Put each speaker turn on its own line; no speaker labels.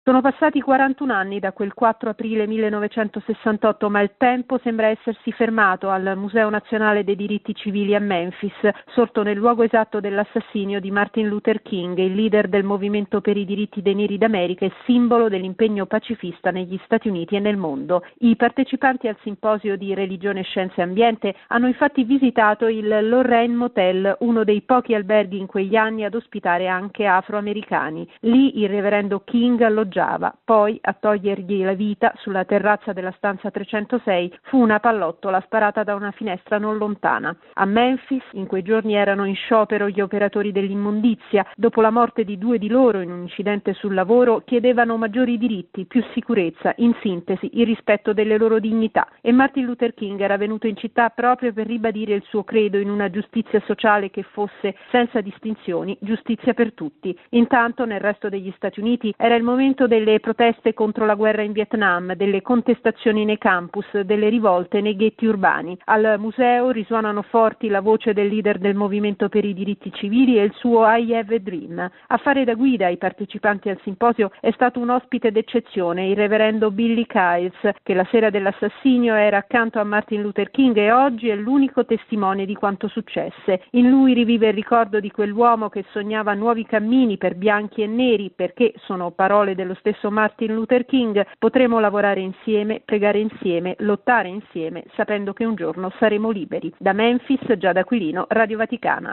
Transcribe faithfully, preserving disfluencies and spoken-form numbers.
Sono passati quarantuno anni da quel quattro aprile millenovecentosessantotto, ma il tempo sembra essersi fermato al Museo Nazionale dei Diritti Civili a Memphis, sorto nel luogo esatto dell'assassinio di Martin Luther King, il leader del movimento per i diritti dei neri d'America e simbolo dell'impegno pacifista negli Stati Uniti e nel mondo. I partecipanti al simposio di Religione, Scienza e Ambiente hanno infatti visitato il Lorraine Motel, uno dei pochi alberghi in quegli anni ad ospitare anche afroamericani. Lì il reverendo King alloggiava. Poi a togliergli la vita sulla terrazza della stanza trecentosei fu una pallottola sparata da una finestra non lontana. A Memphis in quei giorni erano in sciopero gli operatori dell'immondizia. Dopo la morte di due di loro in un incidente sul lavoro chiedevano maggiori diritti, più sicurezza, in sintesi il rispetto delle loro dignità. E Martin Luther King era venuto in città proprio per ribadire il suo credo in una giustizia sociale che fosse senza distinzioni, giustizia per tutti. Intanto nel resto degli Stati Uniti era il momento delle proteste contro la guerra in Vietnam, delle contestazioni nei campus, delle rivolte nei ghetti urbani. Al museo risuonano forti la voce del leader del movimento per i diritti civili e il suo I Have a Dream. A fare da guida ai partecipanti al simposio è stato un ospite d'eccezione, il reverendo Billy Kyles, che la sera dell'assassinio era accanto a Martin Luther King e oggi è l'unico testimone di quanto successe. In lui rivive il ricordo di quell'uomo che sognava nuovi cammini per bianchi e neri, perché, sono parole dello stesso Martin Luther King, potremo lavorare insieme, pregare insieme, lottare insieme, sapendo che un giorno saremo liberi. Da Memphis, Giada Aquilino, Radio Vaticana.